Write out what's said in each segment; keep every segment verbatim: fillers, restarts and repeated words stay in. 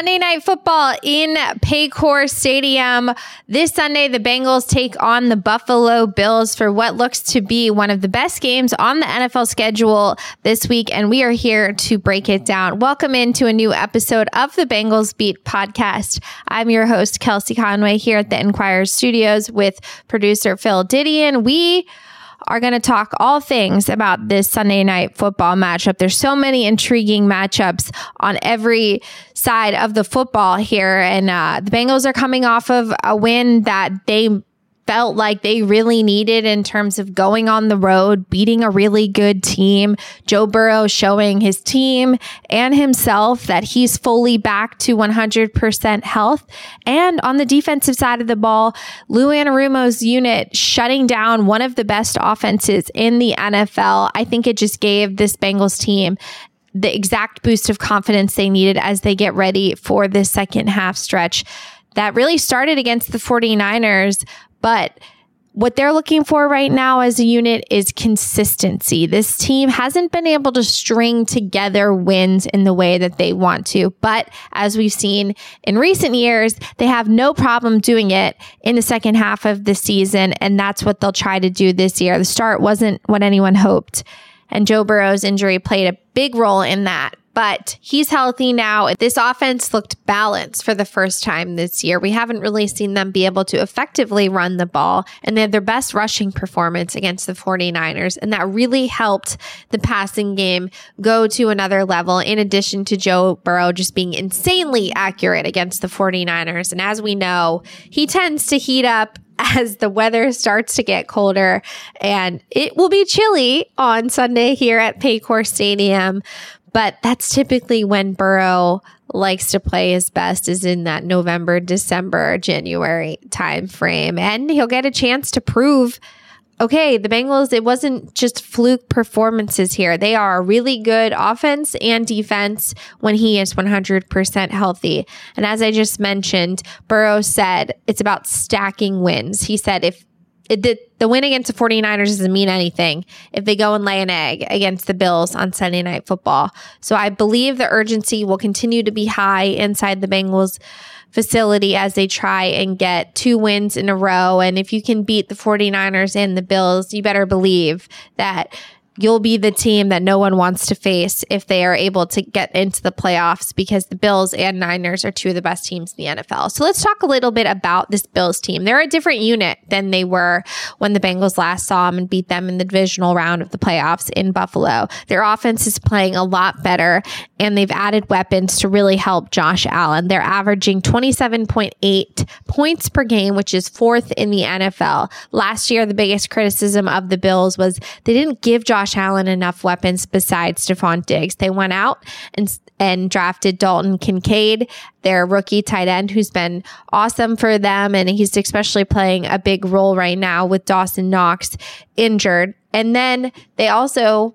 Sunday Night Football in Paycor Stadium. This Sunday, the Bengals take on the Buffalo Bills for what looks to be one of the best games on the N F L schedule this week, and we are here to break it down. Welcome into a new episode of the Bengals Beat podcast. I'm your host, Kelsey Conway, here at the Enquirer Studios with producer Phil Didion. We are going to talk all things about this Sunday Night Football matchup. There's so many intriguing matchups on every side of the football here. And uh, the Bengals are coming off of a win that they felt like they really needed in terms of going on the road, beating a really good team. Joe Burrow showing his team and himself that he's fully back to one hundred percent health. And on the defensive side of the ball, Lou Anarumo's unit shutting down one of the best offenses in the N F L. I think it just gave this Bengals team the exact boost of confidence they needed as they get ready for this second half stretch that really started against the 49ers. But what they're looking for right now as a unit is consistency. This team hasn't been able to string together wins in the way that they want to. But as we've seen in recent years, they have no problem doing it in the second half of the season. And that's what they'll try to do this year. The start wasn't what anyone hoped. And Joe Burrow's injury played a big role in that. But he's healthy now. This offense looked balanced for the first time this year. We haven't really seen them be able to effectively run the ball, and they had their best rushing performance against the 49ers, and that really helped the passing game go to another level, in addition to Joe Burrow just being insanely accurate against the 49ers. And as we know, he tends to heat up as the weather starts to get colder, and it will be chilly on Sunday here at Paycor Stadium. But that's typically when Burrow likes to play his best, is in that November, December, January time frame. And he'll get a chance to prove, okay, the Bengals, it wasn't just fluke performances here. They are a really good offense and defense when he is one hundred percent healthy. And as I just mentioned, Burrow said it's about stacking wins. He said if It did, the win against the 49ers doesn't mean anything if they go and lay an egg against the Bills on Sunday Night Football. So I believe the urgency will continue to be high inside the Bengals facility as they try and get two wins in a row. And if you can beat the 49ers and the Bills, you better believe that you'll be the team that no one wants to face if they are able to get into the playoffs, because the Bills and Niners are two of the best teams in the N F L. So let's talk a little bit about this Bills team. They're a different unit than they were when the Bengals last saw them and beat them in the divisional round of the playoffs in Buffalo. Their offense is playing a lot better, and they've added weapons to really help Josh Allen. They're averaging twenty-seven point eight points per game, which is fourth in the N F L. Last year, the biggest criticism of the Bills was they didn't give Josh Allen enough weapons besides Stephon Diggs. They went out and and drafted Dalton Kincaid, their rookie tight end, who's been awesome for them, and he's especially playing a big role right now with Dawson Knox injured. And then they also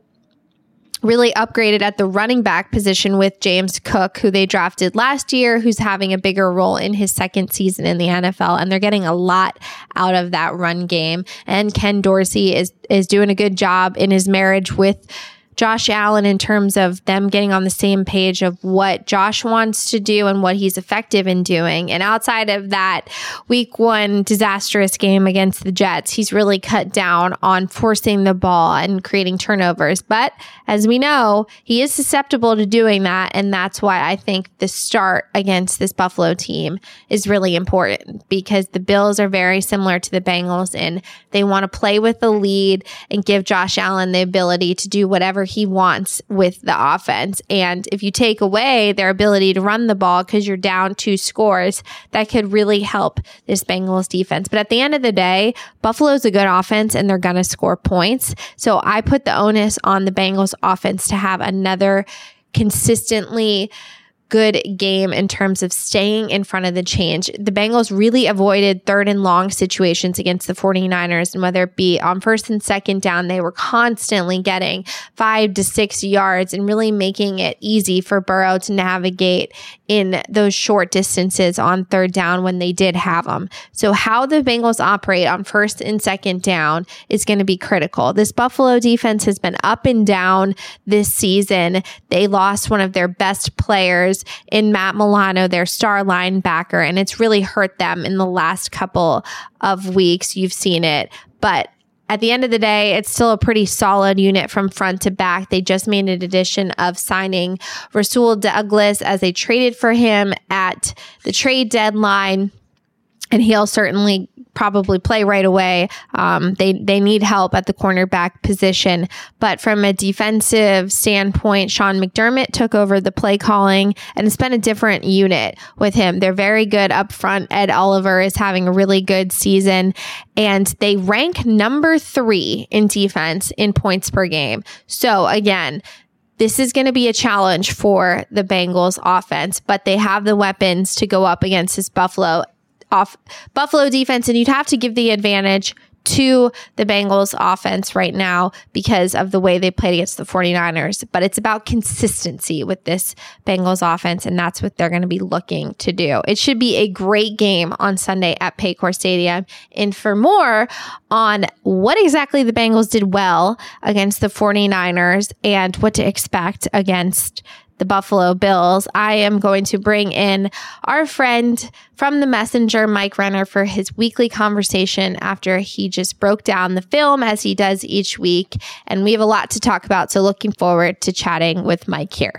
really upgraded at the running back position with James Cook, who they drafted last year, who's having a bigger role in his second season in the N F L. And they're getting a lot out of that run game. And Ken Dorsey is, is doing a good job in his marriage with Josh Allen in terms of them getting on the same page of what Josh wants to do and what he's effective in doing. And outside of that week one disastrous game against the Jets, he's really cut down on forcing the ball and creating turnovers. But as we know, he is susceptible to doing that. And that's why I think the start against this Buffalo team is really important, because the Bills are very similar to the Bengals, and they want to play with the lead and give Josh Allen the ability to do whatever he wants with the offense. And if you take away their ability to run the ball because you're down two scores, that could really help this Bengals defense. But at the end of the day, Buffalo's a good offense and they're going to score points. So I put the onus on the Bengals offense to have another consistently good game in terms of staying in front of the change. The Bengals really avoided third and long situations against the 49ers, and whether it be on first and second down, they were constantly getting five to six yards and really making it easy for Burrow to navigate in those short distances on third down when they did have them. So how the Bengals operate on first and second down is going to be critical. This Buffalo defense has been up and down this season. They lost one of their best players starters in Matt Milano, their star linebacker, and it's really hurt them in the last couple of weeks. You've seen it, but at the end of the day, it's still a pretty solid unit from front to back. They just made an addition of signing Rasul Douglas as they traded for him at the trade deadline. And he'll certainly probably play right away. Um, they they need help at the cornerback position. But from a defensive standpoint, Sean McDermott took over the play calling, and it's been a different unit with him. They're very good up front. Ed Oliver is having a really good season, and they rank number three in defense in points per game. So again, this is going to be a challenge for the Bengals offense, but they have the weapons to go up against this Buffalo off Buffalo defense, and you'd have to give the advantage to the Bengals offense right now because of the way they played against the 49ers. But it's about consistency with this Bengals offense, and that's what they're going to be looking to do. It should be a great game on Sunday at Paycor Stadium. And for more on what exactly the Bengals did well against the 49ers and what to expect against the Buffalo Bills, I am going to bring in our friend from the Messenger, Mike Renner, for his weekly conversation after he just broke down the film as he does each week. And we have a lot to talk about, so looking forward to chatting with Mike here.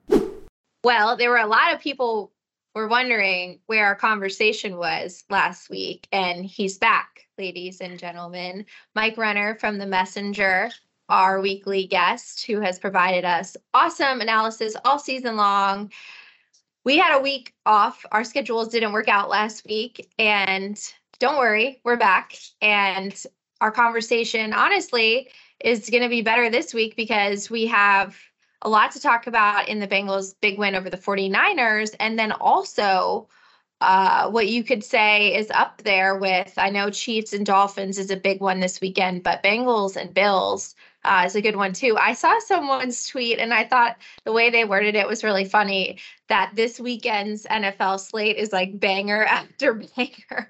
Well, there were a lot of people were wondering where our conversation was last week, and he's back, ladies and gentlemen. Mike Renner from the Messenger, our weekly guest who has provided us awesome analysis all season long. We had a week off. Our schedules didn't work out last week, and don't worry, we're back. And our conversation, honestly, is going to be better this week because we have a lot to talk about in the Bengals' big win over the 49ers. And then also uh, what you could say is up there with, I know Chiefs and Dolphins is a big one this weekend, but Bengals and Bills Uh, is a good one too. I saw someone's tweet and I thought the way they worded it was really funny, that this weekend's N F L slate is like banger after banger.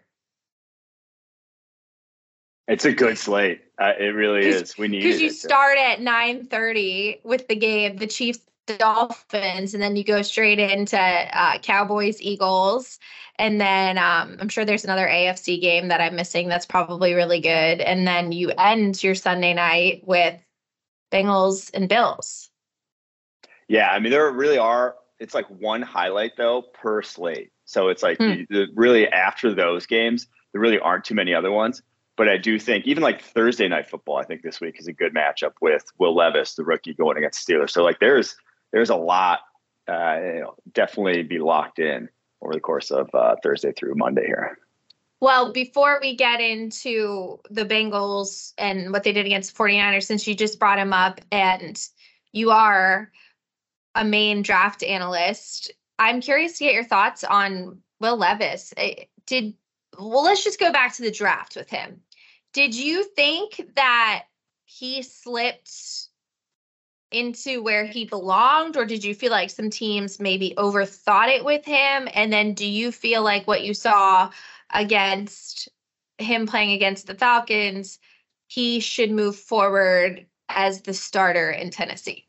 It's a good slate. Uh, it really is. We need it. Because you start at nine thirty with the game, the Chiefs, Dolphins, and then you go straight into uh, Cowboys, Eagles. And then um, I'm sure there's another A F C game that I'm missing that's probably really good. And then you end your Sunday night with Bengals and Bills. Yeah, I mean, there really are. It's like one highlight, though, per slate. So it's like hmm. the, really after those games, there really aren't too many other ones. But I do think even like Thursday night football, I think this week is a good matchup with Will Levis, the rookie, going against Steelers. So like there's there's a lot, uh, you know, definitely be locked in over the course of uh, Thursday through Monday here. Well, before we get into the Bengals and what they did against the 49ers, since you just brought him up and you are a main draft analyst, I'm curious to get your thoughts on Will Levis. Did well, let's just go back to the draft with him. Did you think that he slipped into where he belonged, or did you feel like some teams maybe overthought it with him? And then do you feel like what you saw against him playing against the Falcons, he should move forward as the starter in Tennessee?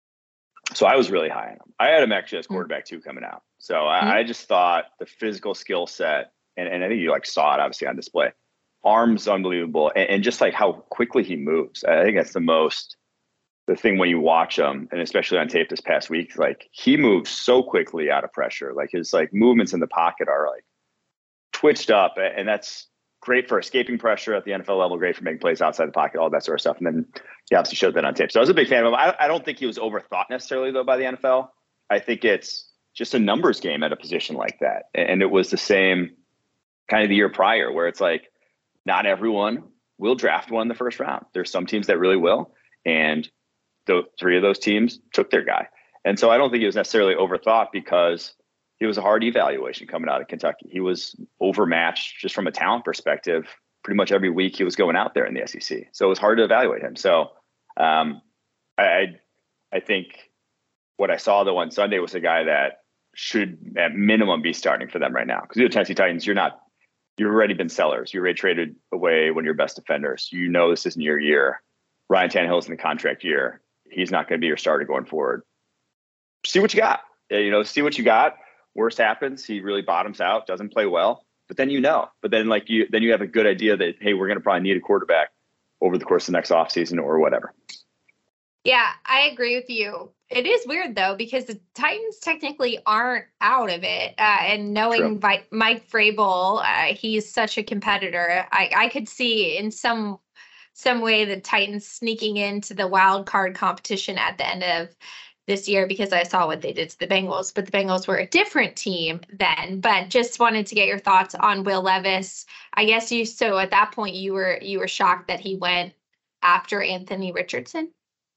So I was really high on him. I had him actually as quarterback two coming out. So mm-hmm. I, I just thought the physical skill set, and, and I think you like saw it obviously on display, arms unbelievable, and, and just like how quickly he moves. I think that's the most, the thing when you watch him, and especially on tape this past week, like he moves so quickly out of pressure. Like his like movements in the pocket are like twitched up, and that's great for escaping pressure at the N F L level, great for making plays outside the pocket, all that sort of stuff. And then he obviously showed that on tape. So I was a big fan of him. I, I don't think he was overthought necessarily, though, by the N F L. I think it's just a numbers game at a position like that. And it was the same kind of the year prior, where it's like not everyone will draft one in the first round. There's some teams that really will. And the three of those teams took their guy. And so I don't think he was necessarily overthought because he was a hard evaluation coming out of Kentucky. He was overmatched just from a talent perspective. Pretty much every week he was going out there in the S E C. So it was hard to evaluate him. So um, I, I think what I saw though on Sunday was a guy that should at minimum be starting for them right now. Because you're the Tennessee Titans, you're not, you've already been sellers. You're already traded away one of your best defenders. You know this isn't your year. Ryan Tannehill's in the contract year. He's not going to be your starter going forward. See what you got. You know, see what you got. Worst happens, he really bottoms out, doesn't play well. But then you know. But then like you then you have a good idea that, hey, we're going to probably need a quarterback over the course of the next offseason or whatever. Yeah, I agree with you. It is weird, though, because the Titans technically aren't out of it. Uh, and knowing Vi- Mike Vrabel, uh, he's such a competitor. I, I could see in some some way the Titans sneaking into the wild card competition at the end of this year, because I saw what they did to the Bengals. But the Bengals were a different team then. But just wanted to get your thoughts on Will Levis. I guess you so at that point you were you were shocked that he went after Anthony Richardson.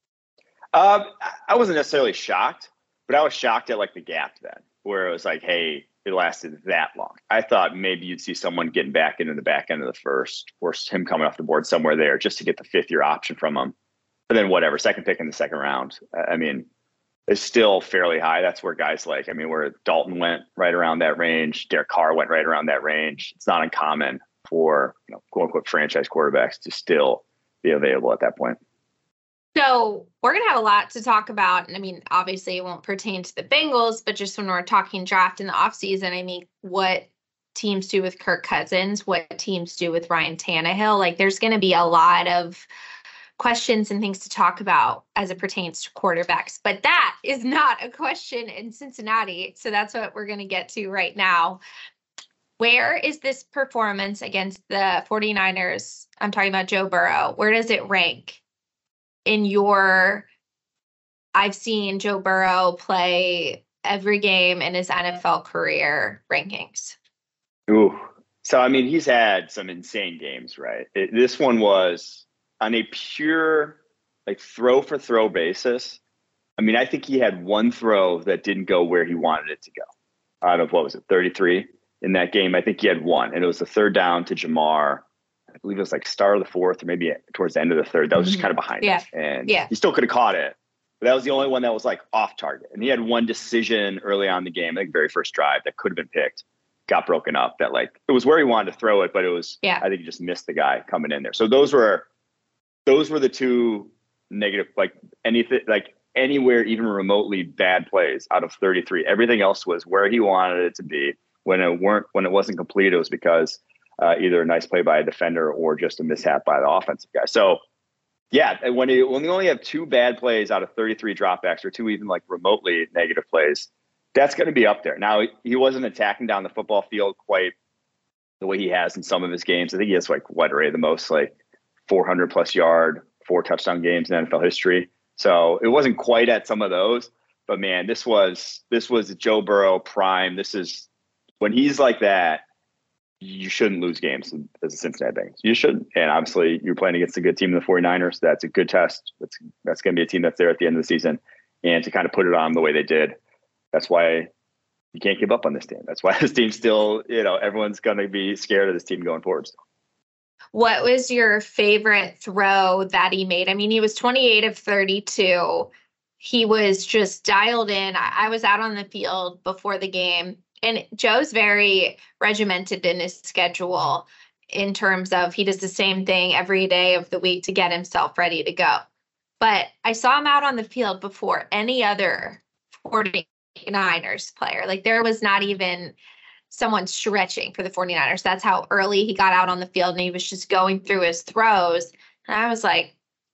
Um, I wasn't necessarily shocked, but I was shocked at like the gap then, where it was like, hey, it lasted that long. I thought maybe you'd see someone getting back into the back end of the first, or him coming off the board somewhere there just to get the fifth year option from him. But then whatever, second pick in the second round. I mean, it's still fairly high. That's where guys like, I mean, where Dalton went right around that range, Derek Carr went right around that range. It's not uncommon for, you know, quote unquote franchise quarterbacks to still be available at that point. So we're going to have a lot to talk about. And I mean, obviously it won't pertain to the Bengals, but just when we're talking draft in the offseason, I mean, what teams do with Kirk Cousins, what teams do with Ryan Tannehill, like there's going to be a lot of questions and things to talk about as it pertains to quarterbacks. But that is not a question in Cincinnati. So that's what we're going to get to right now. Where is this performance against the 49ers? I'm talking about Joe Burrow. Where does it rank in your, I've seen Joe Burrow play every game in his N F L career rankings? Ooh. So, I mean, he's had some insane games, right? It, this one was on a pure, like, throw for throw basis. I mean, I think he had one throw that didn't go where he wanted it to go. Out of, what was it, thirty-three in that game? I think he had one, and it was the third down to Jamar. I believe it was like start of the fourth or maybe towards the end of the third. That was just kind of behind yeah. it. And yeah. he still could have caught it. But that was the only one that was like off target. And he had one decision early on in the game, I think very first drive, that could have been picked, got broken up. That like, it was where he wanted to throw it, but it was, yeah. I think he just missed the guy coming in there. So those were, those were the two negative, like anything, like anywhere, even remotely bad plays out of thirty-three. Everything else was where he wanted it to be. When it weren't, when it wasn't complete, it was because Uh, either a nice play by a defender or just a mishap by the offensive guy. So, yeah, when, you, when you only have two bad plays out of thirty-three dropbacks or two even like remotely negative plays, that's going to be up there. Now, he wasn't attacking down the football field quite the way he has in some of his games. I think he has like, what, Ray, the most like four hundred plus yard, four touchdown games in N F L history. So it wasn't quite at some of those. But, man, this was this was Joe Burrow prime. This is when he's like that. You shouldn't lose games as a Cincinnati Bengals. You shouldn't. And obviously you're playing against a good team in the 49ers. That's a good test. That's that's going to be a team that's there at the end of the season. And to kind of put it on the way they did, that's why you can't give up on this team. That's why this team still, you know, everyone's going to be scared of this team going forward. What was your favorite throw that he made? I mean, he was twenty-eight of thirty-two. He was just dialed in. I, I was out on the field before the game. And Joe's very regimented in his schedule in terms of he does the same thing every day of the week to get himself ready to go. But I saw him out on the field before any other 49ers player. Like there was not even someone stretching for the 49ers. That's how early he got out on the field and he was just going through his throws. And I was like,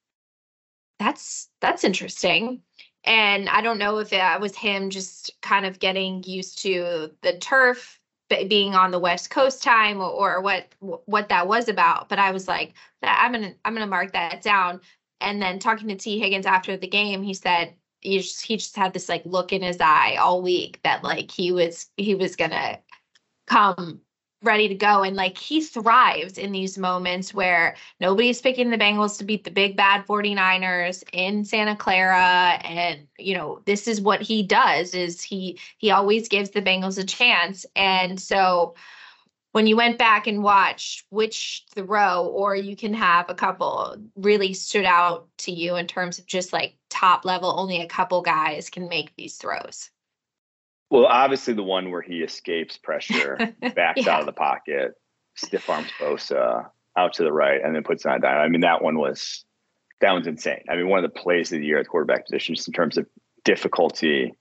that's that's interesting. And I don't know if that was him just kind of getting used to the turf, being on the West Coast time, or, or what what that was about. But I was like, I'm gonna I'm gonna mark that down. And then talking to T. Higgins after the game, he said he just he just had this like look in his eye all week that like he was he was gonna come ready to go. And like he thrives in these moments where nobody's picking the Bengals to beat the big bad 49ers in Santa Clara. And, you know, this is what he does is he, he always gives the Bengals a chance. And so when you went back and watched which throw, or you can have a couple, really stood out to you in terms of just like top level, only a couple guys can make these throws? Well, obviously the one where he escapes pressure, backs yeah. out of the pocket, stiff arms Bosa out to the right, and then puts it on down. I mean, that one was that one's insane. I mean, one of the plays of the year at the quarterback position, just in terms of difficulty,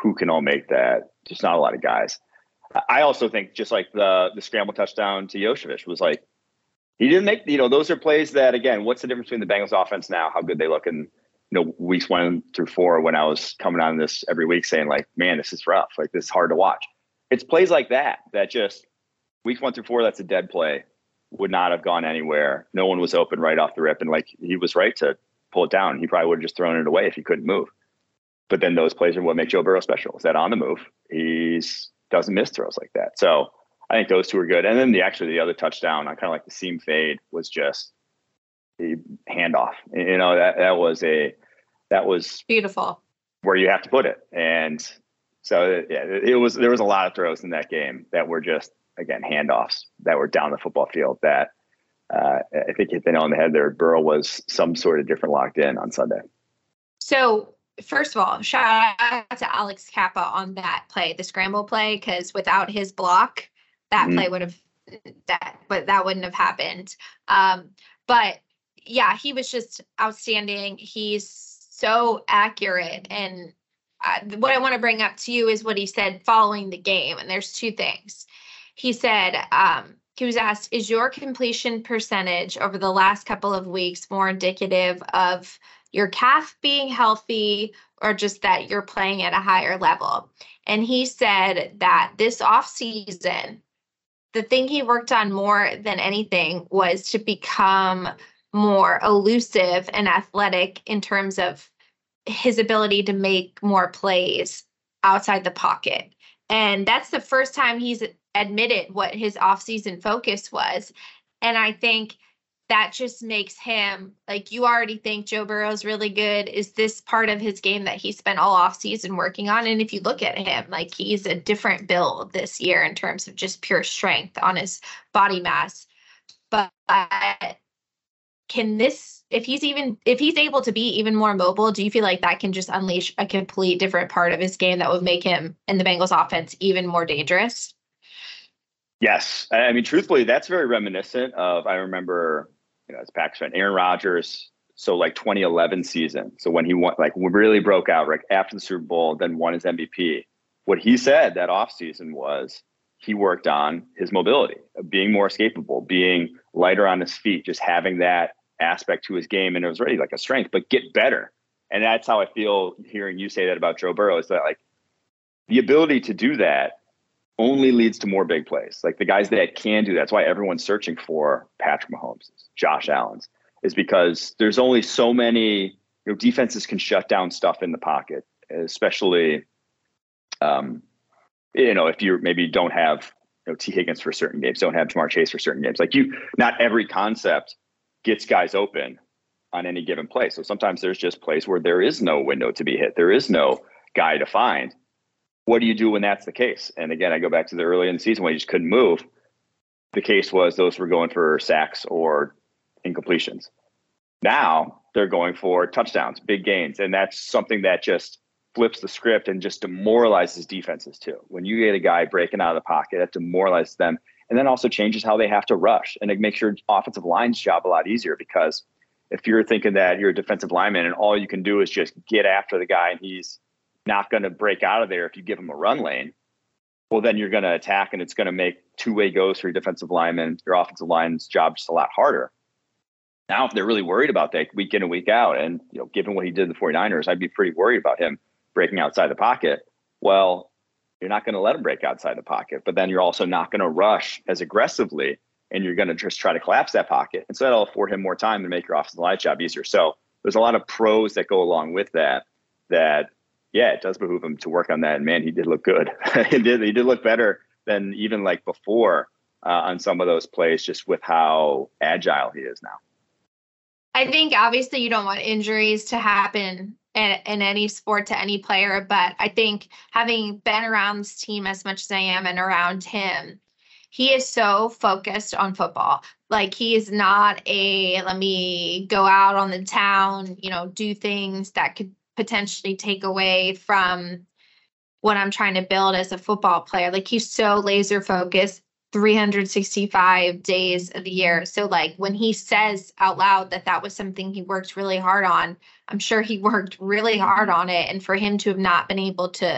who can all make that. Just not a lot of guys. I also think just like the the scramble touchdown to Josevich was like, he didn't make, you know, those are plays that, again, what's the difference between the Bengals offense now, how good they look in, you know, weeks one through four, when I was coming on this every week saying like, man, this is rough. Like, this is hard to watch. It's plays like that, that just weeks one through four, that's a dead play, would not have gone anywhere. No one was open right off the rip. And like, he was right to pull it down. He probably would have just thrown it away if he couldn't move. But then those plays are what make Joe Burrow special, is that on the move, he's doesn't miss throws like that. So I think those two are good. And then the actually the other touchdown on kind of like the seam fade was just a handoff. You know, that that was a that was beautiful where you have to put it. And so yeah, it was there was a lot of throws in that game that were just, again, handoffs that were down the football field that uh, I think hit the nail on the head there. Burrow was some sort of different locked in on Sunday. So first of all, shout out to Alex Kappa on that play, the scramble play, because without his block, that mm-hmm. play would have that, but that wouldn't have happened. Um, but yeah, he was just outstanding. He's so accurate. And uh, what I want to bring up to you is what he said following the game. And there's two things. He said, um, he was asked, is your completion percentage over the last couple of weeks more indicative of your calf being healthy or just that you're playing at a higher level? And he said that this offseason, the thing he worked on more than anything was to become more elusive and athletic in terms of his ability to make more plays outside the pocket. And that's the first time he's admitted what his offseason focus was. And I think that just makes him, like, you already think Joe Burrow's really good. Is this part of his game that he spent all offseason working on? And if you look at him, like, he's a different build this year in terms of just pure strength on his body mass. But can this, if he's even, if he's able to be even more mobile, do you feel like that can just unleash a complete different part of his game that would make him and the Bengals offense even more dangerous? Yes. I mean, truthfully, that's very reminiscent of, I remember, you know, as Packers fan, Aaron Rodgers. So like twenty eleven season. So when he won, like really broke out right after the Super Bowl, then won his M V P. What he said that offseason was he worked on his mobility, being more escapable, being lighter on his feet, just having that aspect to his game. And it was really like a strength, but get better. And that's how I feel hearing you say that about Joe Burrow, is that like the ability to do that only leads to more big plays. Like the guys that can do that. That's why everyone's searching for Patrick Mahomes, Josh Allen's, is because there's only so many, you know, defenses can shut down stuff in the pocket, especially, um, you know, if you maybe don't have, you know, T Higgins for certain games, don't have Jamar Chase for certain games. Like you, not every concept gets guys open on any given play. So sometimes there's just plays where there is no window to be hit. There is no guy to find. What do you do when that's the case? And again, I go back to the early in the season when you just couldn't move. The case was those were going for sacks or incompletions. Now they're going for touchdowns, big gains. And that's something that just flips the script and just demoralizes defenses too. When you get a guy breaking out of the pocket, that demoralizes them. And then also changes how they have to rush. And it makes your offensive line's job a lot easier, because if you're thinking that you're a defensive lineman and all you can do is just get after the guy and he's not going to break out of there if you give him a run lane, well, then you're going to attack and it's going to make two-way goes for your defensive lineman, your offensive line's job just a lot harder. Now, if they're really worried about that week in and week out, and, you know, given what he did to the 49ers, I'd be pretty worried about him breaking outside the pocket. Well, you're not going to let him break outside the pocket, but then you're also not going to rush as aggressively, and you're going to just try to collapse that pocket. And so that'll afford him more time to make your offensive line job easier. So there's a lot of pros that go along with that, that, yeah, it does behoove him to work on that. And man, he did look good. he did. He did look better than even like before uh, on some of those plays, just with how agile he is now. I think obviously you don't want injuries to happen in, in any sport to any player, but I think having been around this team as much as I am and around him, he is so focused on football. Like, he is not a, let me go out on the town, you know, do things that could potentially take away from what I'm trying to build as a football player. Like, he's so laser focused three hundred sixty-five days of the year. So like when he says out loud that that was something he worked really hard on, I'm sure he worked really hard on it. And for him to have not been able to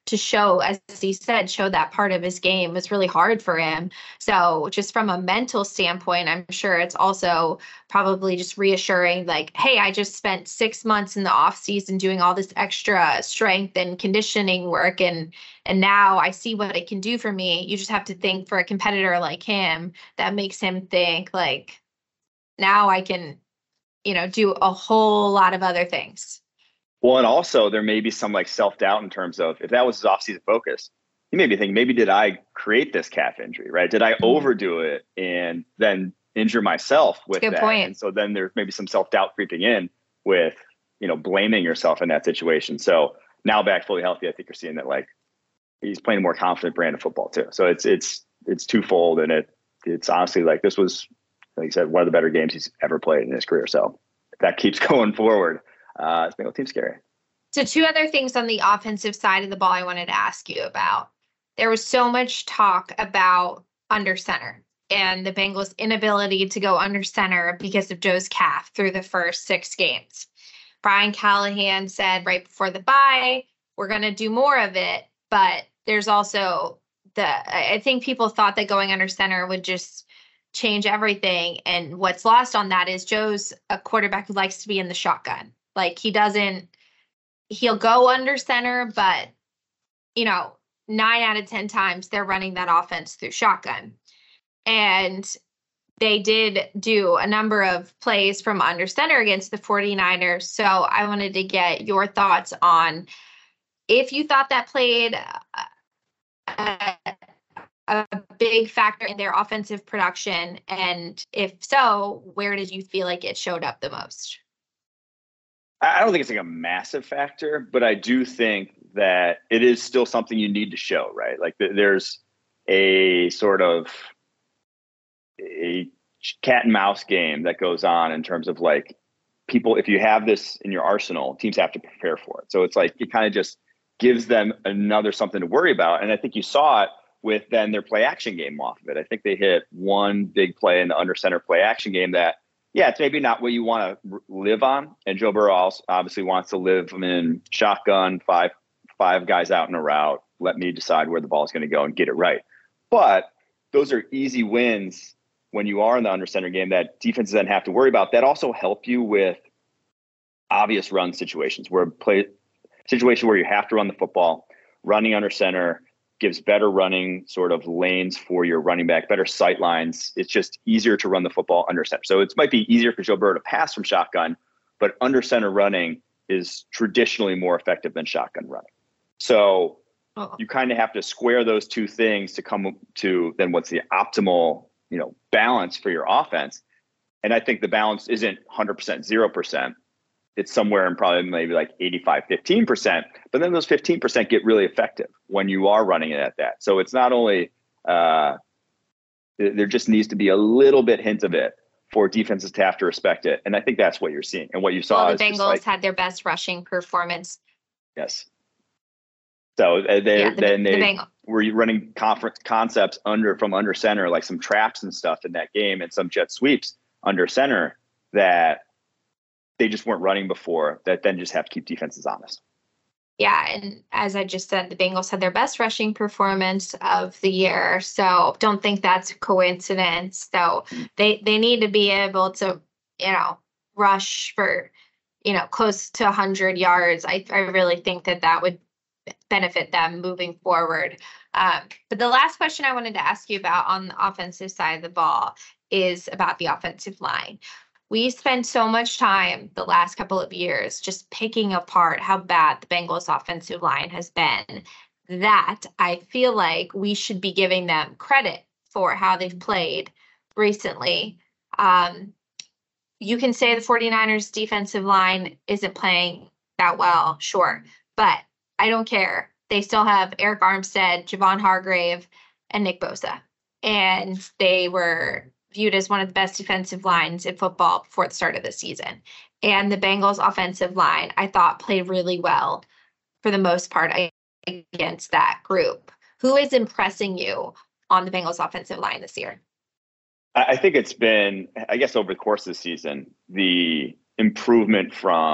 to show, as he said, show that part of his game was really hard for him. So just from a mental standpoint, I'm sure it's also probably just reassuring, like, hey, I just spent six months in the off season doing all this extra strength and conditioning work. And, and now I see what it can do for me. You just have to think, for a competitor like him, that makes him think like, now I can, you know, do a whole lot of other things. Well, and also there may be some like self-doubt in terms of, if that was his off-season focus, he may be thinking, maybe did I create this calf injury, right? Did I mm-hmm. overdo it and then injure myself with Good that? Point. And so then there's maybe some self-doubt creeping in with, you know, blaming yourself in that situation. So now back fully healthy, I think you're seeing that like he's playing a more confident brand of football too. So it's it's it's twofold, and it it's honestly like this was, like you said, one of the better games he's ever played in his career. So if that keeps going forward, Uh, this Bengal team's scary. So two other things on the offensive side of the ball I wanted to ask you about. There was so much talk about under center and the Bengals' inability to go under center because of Joe's calf through the first six games. Brian Callahan said right before the bye, we're going to do more of it, but there's also the, I think people thought that going under center would just change everything. And what's lost on that is Joe's a quarterback who likes to be in the shotgun. Like he doesn't, he'll go under center, but, you know, nine out of ten times they're running that offense through shotgun. And they did do a number of plays from under center against the 49ers. So I wanted to get your thoughts on if you thought that played a, a big factor in their offensive production. And if so, where did you feel like it showed up the most? I don't think it's like a massive factor, but I do think that it is still something you need to show, right? Like there's a sort of a cat and mouse game that goes on in terms of like people, if you have this in your arsenal, teams have to prepare for it. So it's like, it kind of just gives them another something to worry about. And I think you saw it with then their play action game off of it. I think they hit one big play in the under center play action game that, yeah, it's maybe not what you want to r- live on. And Joe Burrow also obviously wants to live in shotgun, five five guys out in a route. Let me decide where the ball is going to go and get it right. But those are easy wins when you are in the under center game that defenses then have to worry about. That also help you with obvious run situations where play situation where you have to run the football. Running under center gives better running sort of lanes for your running back, better sight lines. It's just easier to run the football under center. So it might be easier for Joe Burrow to pass from shotgun, but under center running is traditionally more effective than shotgun running. So Uh-oh. you kind of have to square those two things to come to then what's the optimal, you know, balance for your offense. And I think the balance isn't one hundred percent, zero percent. It's somewhere in probably maybe like eighty-five, fifteen percent. But then those fifteen percent get really effective when you are running it at that. So it's not only, uh, there just needs to be a little bit hint of it for defenses to have to respect it. And I think that's what you're seeing. And what you saw well, is the Bengals like, had their best rushing performance. Yes. So uh, they, yeah, the, then they the were running conference concepts under from under center, like some traps and stuff in that game and some jet sweeps under center that they just weren't running before, that then just have to keep defenses honest. Yeah, and as I just said, the Bengals had their best rushing performance of the year. So don't think that's a coincidence. So they, they need to be able to, you know, rush for, you know, close to one hundred yards. I, I really think that that would benefit them moving forward. Um, but the last question I wanted to ask you about on the offensive side of the ball is about the offensive line. We spent so much time the last couple of years just picking apart how bad the Bengals offensive line has been, that I feel like we should be giving them credit for how they've played recently. Um, you can say the 49ers defensive line isn't playing that well, sure, but I don't care. They still have Eric Armstead, Javon Hargrave, and Nick Bosa. And they were viewed as one of the best defensive lines in football before the start of the season. And the Bengals offensive line, I thought, played really well for the most part against that group. Who is impressing you on the Bengals offensive line this year? I think it's been, I guess, over the course of the season, the improvement from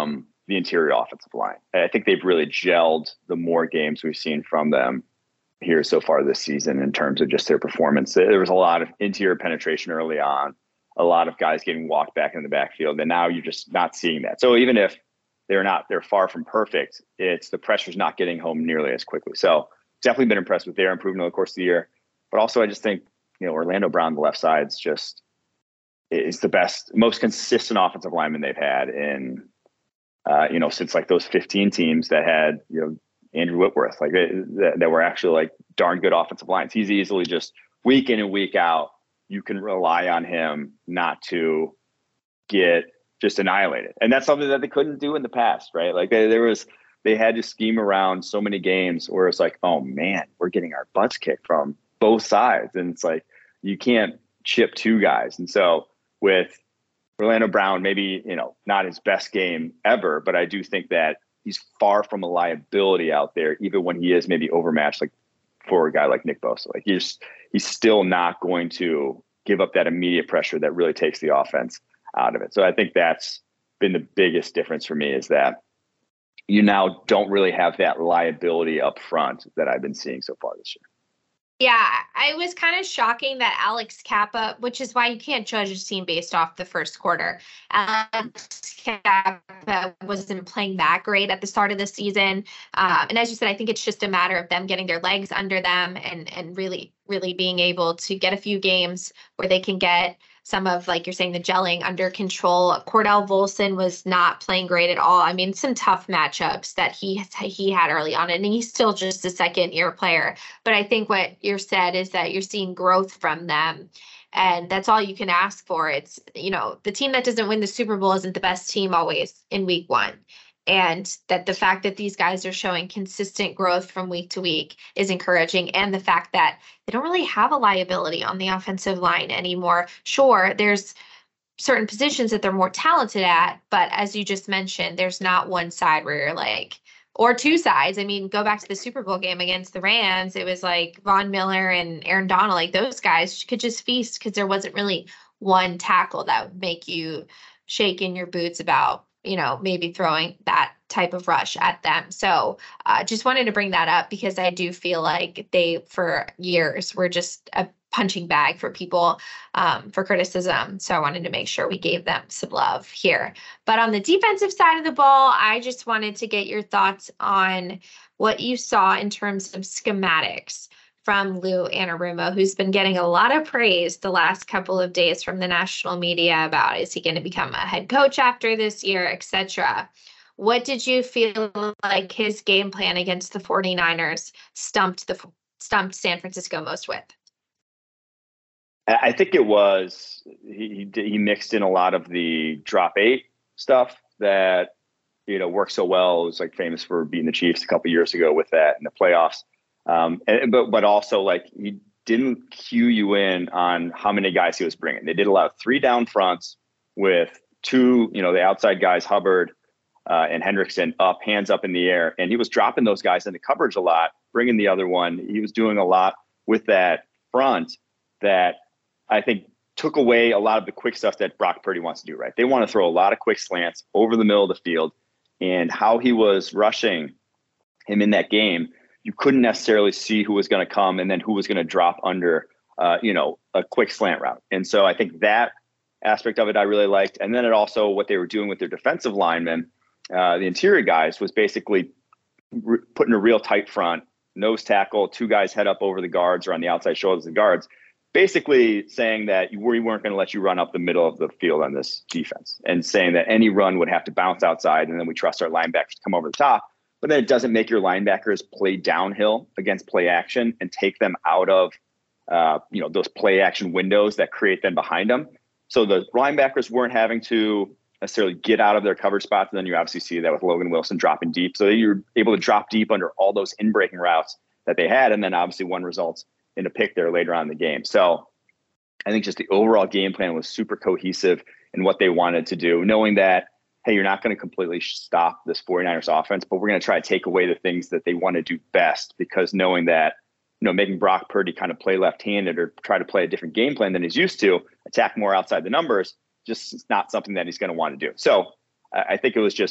the interior offensive line. I think they've really gelled the more games we've seen from them here so far this season in terms of just their performance. There was a lot of interior penetration early on, a lot of guys getting walked back in the backfield, and now you're just not seeing that. So even if they're not, they're far from perfect, it's the pressure's not getting home nearly as quickly. So definitely been impressed with their improvement over the course of the year. But also I just think, you know, Orlando Brown, the left side's just is the best, most consistent offensive lineman they've had in, uh, you know, since like those fifteen teams that had, you know, Andrew Whitworth, like they, that, that were actually like darn good offensive lines. He's easily just week in and week out, you can rely on him not to get just annihilated. And that's something that they couldn't do in the past, right? Like they, there was, they had to scheme around so many games where it's like, oh man, we're getting our butts kicked from both sides. And it's like, you can't chip two guys. And so with Orlando Brown, maybe, you know, not his best game ever, but I do think that he's far from a liability out there, even when he is maybe overmatched, like for a guy like Nick Bosa. Like he's, he's still not going to give up that immediate pressure that really takes the offense out of it. So I think that's been the biggest difference for me, is that you now don't really have that liability up front that I've been seeing so far this year. Yeah, I was kind of shocking that Alex Kappa, which is why you can't judge a team based off the first quarter. Alex Kappa wasn't playing that great at the start of the season. Um, and as you said, I think it's just a matter of them getting their legs under them and, and really, really being able to get a few games where they can get some of, like you're saying, the gelling under control. Cordell Volson was not playing great at all. I mean, some tough matchups that he he had early on, and he's still just a second year player. But I think what you said is that you're seeing growth from them, and that's all you can ask for. It's, you know, the team that doesn't win the Super Bowl isn't the best team always in week one. And that the fact that these guys are showing consistent growth from week to week is encouraging. And the fact that they don't really have a liability on the offensive line anymore. Sure, there's certain positions that they're more talented at, but as you just mentioned, there's not one side where you're like, or two sides. I mean, go back to the Super Bowl game against the Rams. It was like Von Miller and Aaron Donald, like those guys could just feast because there wasn't really one tackle that would make you shake in your boots about, you know, maybe throwing that type of rush at them. So uh, just wanted to bring that up because I do feel like they, for years, were just a punching bag for people um, for criticism. So I wanted to make sure we gave them some love here. But on the defensive side of the ball, I just wanted to get your thoughts on what you saw in terms of schematics from Lou Anarumo, who's been getting a lot of praise the last couple of days from the national media about, is he going to become a head coach after this year, et cetera. What did you feel like his game plan against the 49ers stumped the stumped San Francisco most with? I think it was, he, he he mixed in a lot of the drop eight stuff that, you know, worked so well. It was like famous for beating the Chiefs a couple of years ago with that in the playoffs. Um, and, but, but also like he didn't cue you in on how many guys he was bringing. They did allow three down fronts with two, you know, the outside guys, Hubbard uh, and Hendrickson, up, hands up in the air. And he was dropping those guys into coverage a lot, bringing the other one. He was doing a lot with that front that I think took away a lot of the quick stuff that Brock Purdy wants to do, right? They want to throw a lot of quick slants over the middle of the field, and how he was rushing him in that game, you couldn't necessarily see who was going to come and then who was going to drop under, uh, you know, a quick slant route. And so I think that aspect of it I really liked. And then it also, what they were doing with their defensive linemen, uh, the interior guys, was basically re- putting a real tight front, nose tackle, two guys head up over the guards or on the outside shoulders of the guards, basically saying that we weren't going to let you run up the middle of the field on this defense, and saying that any run would have to bounce outside, and then we trust our linebackers to come over the top. But then it doesn't make your linebackers play downhill against play action and take them out of, uh, you know, those play action windows that create them behind them. So the linebackers weren't having to necessarily get out of their coverage spots. And then you obviously see that with Logan Wilson dropping deep. So you're able to drop deep under all those in-breaking routes that they had. And then obviously one results in a pick there later on in the game. So I think just the overall game plan was super cohesive in what they wanted to do, knowing that, hey, you're not going to completely stop this 49ers offense, but we're going to try to take away the things that they want to do best, because knowing that, you know, making Brock Purdy kind of play left-handed or try to play a different game plan than he's used to, attack more outside the numbers, just not something that he's going to want to do. So I think it was just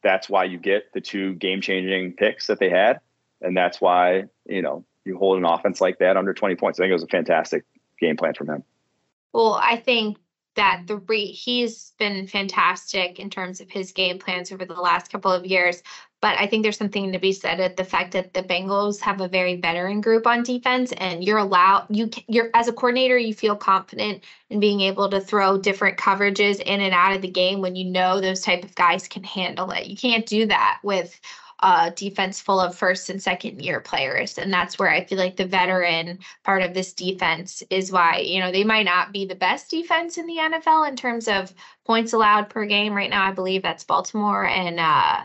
that's why you get the two game-changing picks that they had. And that's why, you know, you hold an offense like that under twenty points. I think it was a fantastic game plan from him. Well, I think that the re- he's been fantastic in terms of his game plans over the last couple of years. But I think there's something to be said at the fact that the Bengals have a very veteran group on defense, and you're allowed, you, you're as a coordinator, you feel confident in being able to throw different coverages in and out of the game when you know those type of guys can handle it. You can't do that with a defense full of first and second year players. And that's where I feel like the veteran part of this defense is why, you know, they might not be the best defense in the N F L in terms of points allowed per game. Right now, I believe that's Baltimore, and uh,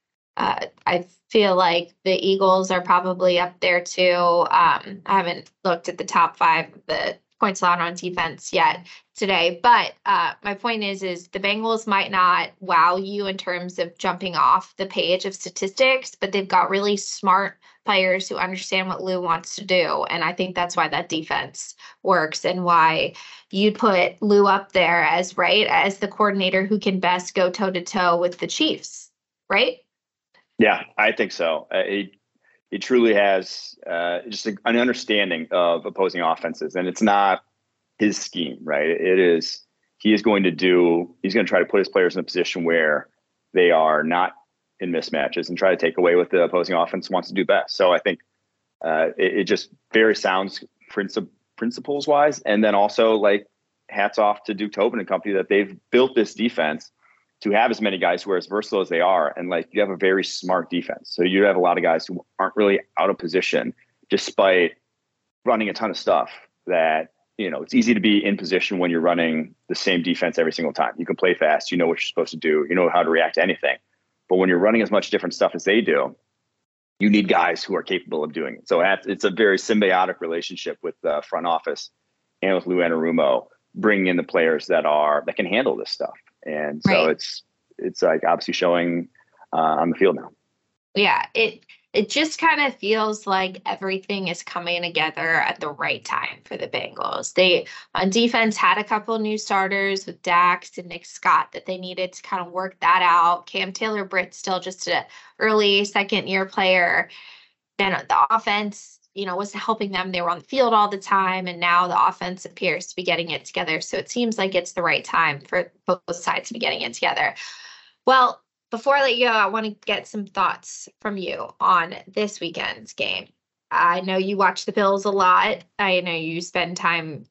Uh, I feel like the Eagles are probably up there too. Um, I haven't looked at the top five, the points allowed on defense yet today, but uh, my point is, is the Bengals might not wow you in terms of jumping off the page of statistics, but they've got really smart players who understand what Lou wants to do. And I think that's why that defense works, and why you'd put Lou up there as, right, as the coordinator who can best go toe to toe with the Chiefs, right? Yeah, I think so. Uh, he, he truly has uh, just a, an understanding of opposing offenses, and it's not his scheme, right? It is, he is going to do, he's going to try to put his players in a position where they are not in mismatches and try to take away what the opposing offense wants to do best. So I think uh, it, it just very sounds princip- principles wise. And then also, like, hats off to Duke Tobin and company that they've built this defense to have as many guys who are as versatile as they are. And like, you have a very smart defense. So you have a lot of guys who aren't really out of position despite running a ton of stuff that, you know, it's easy to be in position when you're running the same defense every single time. You can play fast, you know what you're supposed to do, you know how to react to anything. But when you're running as much different stuff as they do, you need guys who are capable of doing it. So it's a very symbiotic relationship with the front office and with Lou Anarumo, bringing in the players that are, that can handle this stuff. And so right. it's, it's like obviously showing uh, on the field now. Yeah. It, it just kind of feels like everything is coming together at the right time for the Bengals. They on defense had a couple new starters with Dax and Nick Scott that they needed to kind of work that out. Cam Taylor-Britt still just an early second year player. Then the offense, you know, wasn't helping them. They were on the field all the time, and now the offense appears to be getting it together. So it seems like it's the right time for both sides to be getting it together. Well, before I let you go, I want to get some thoughts from you on this weekend's game. I know you watch the Bills a lot. I know you spend time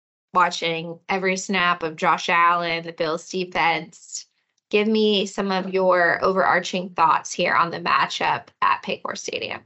watching every snap of Josh Allen, the Bills defense. Give me some of your overarching thoughts here on the matchup at Paycor Stadium.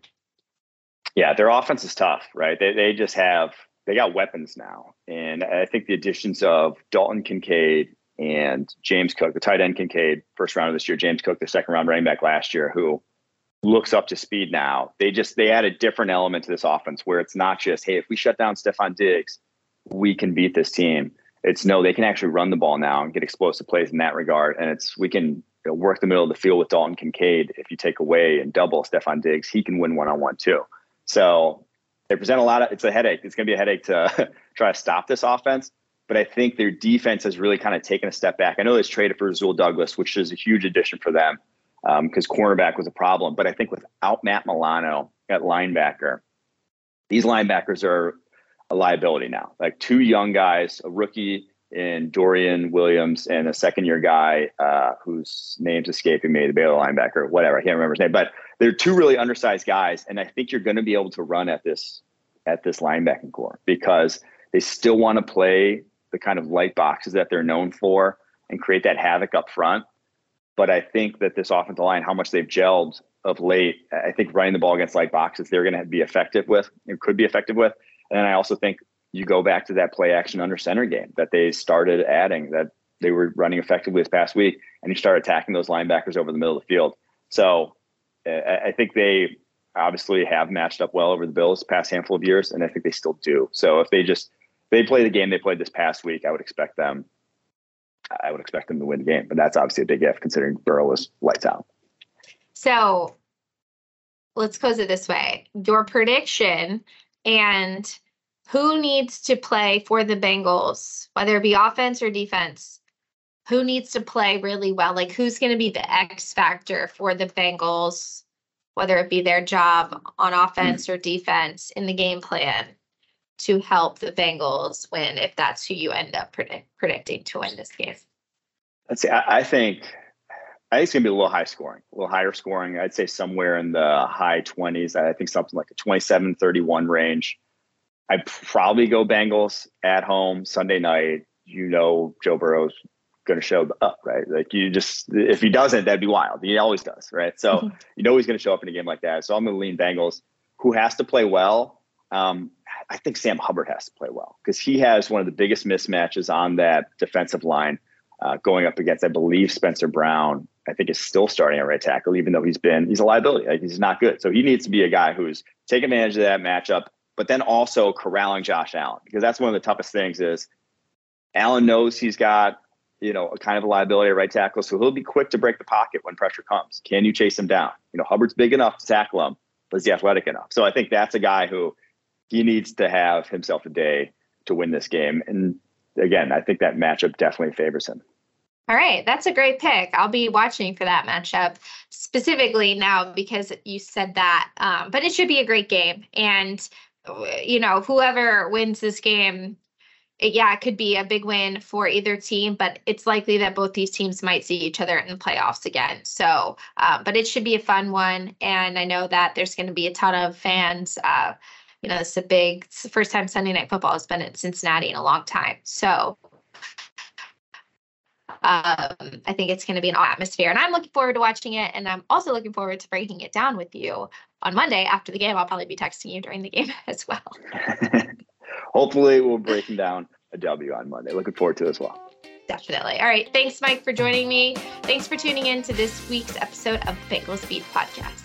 Yeah, their offense is tough, right? They they just have, they got weapons now. And I think the additions of Dalton Kincaid and James Cook, the tight end Kincaid, first round of this year, James Cook, the second round running back last year, who looks up to speed now. They just, they add a different element to this offense where it's not just, hey, if we shut down Stephon Diggs, we can beat this team. It's no, they can actually run the ball now and get explosive plays in that regard. And it's, we can, you know, work the middle of the field with Dalton Kincaid. If you take away and double Stephon Diggs, he can win one-on-one too. So they present a lot of, it's a headache. It's going to be a headache to try to stop this offense. But I think their defense has really kind of taken a step back. I know they traded for Rasul Douglas, which is a huge addition for them because um, cornerback was a problem. But I think without Matt Milano at linebacker, these linebackers are a liability now. Like two young guys, a rookie in Dorian Williams and a second-year guy uh, whose name's escaping me, the Baylor linebacker, whatever. I can't remember his name. But they're two really undersized guys, and I think you're going to be able to run at this at this linebacking core because they still want to play the kind of light boxes that they're known for and create that havoc up front. But I think that this offensive line, how much they've gelled of late, I think running the ball against light boxes, they're going to be effective with and could be effective with. And then I also think you go back to that play action under center game that they started adding, that they were running effectively this past week, and you start attacking those linebackers over the middle of the field. So uh, I think they obviously have matched up well over the Bills the past handful of years, and I think they still do. So if they just they play the game they played this past week, I would expect them I would expect them to win the game. But that's obviously a big if considering Burrow was lights out. So let's close it this way. Your prediction and who needs to play for the Bengals, whether it be offense or defense, who needs to play really well? Like, who's going to be the X factor for the Bengals, whether it be their job on offense or defense in the game plan to help the Bengals win, if that's who you end up predict, predicting to win this game? Let's see. I, I think I think it's going to be a little high scoring, a little higher scoring. I'd say somewhere in the high twenties. I think something like a twenty-seven thirty-one range. I'd probably go Bengals at home Sunday night. You know, Joe Burrow's going to show up, right? Like, you just, if he doesn't, that'd be wild. He always does, right? So mm-hmm. you know he's going to show up in a game like that. So I'm going to lean Bengals. Who has to play well? Um, I think Sam Hubbard has to play well, because he has one of the biggest mismatches on that defensive line uh, going up against, I believe, Spencer Brown. I think is still starting at right tackle, even though he's been, he's a liability. Like, he's not good. So he needs to be a guy who's taking advantage of that matchup, but then also corralling Josh Allen, because that's one of the toughest things is Allen knows he's got, you know, a kind of a liability at right tackle. So he'll be quick to break the pocket when pressure comes. Can you chase him down? You know, Hubbard's big enough to tackle him, but is he athletic enough? So I think that's a guy who he needs to have himself a day to win this game. And again, I think that matchup definitely favors him. All right. That's a great pick. I'll be watching for that matchup specifically now because you said that. Um, but it should be a great game. And, you know, whoever wins this game, it, yeah, it could be a big win for either team, but it's likely that both these teams might see each other in the playoffs again. So, uh, but it should be a fun one. And I know that there's going to be a ton of fans. Uh, you know, it's a big, it's the first time Sunday Night Football has been in Cincinnati in a long time. So, Um, I think it's going to be an atmosphere, and I'm looking forward to watching it. And I'm also looking forward to breaking it down with you on Monday after the game. I'll probably be texting you during the game as well. Hopefully we'll breaking down a W on Monday. Looking forward to it as well. Definitely. All right. Thanks, Mike, for joining me. Thanks for tuning in to this week's episode of Bengals Beat Podcast.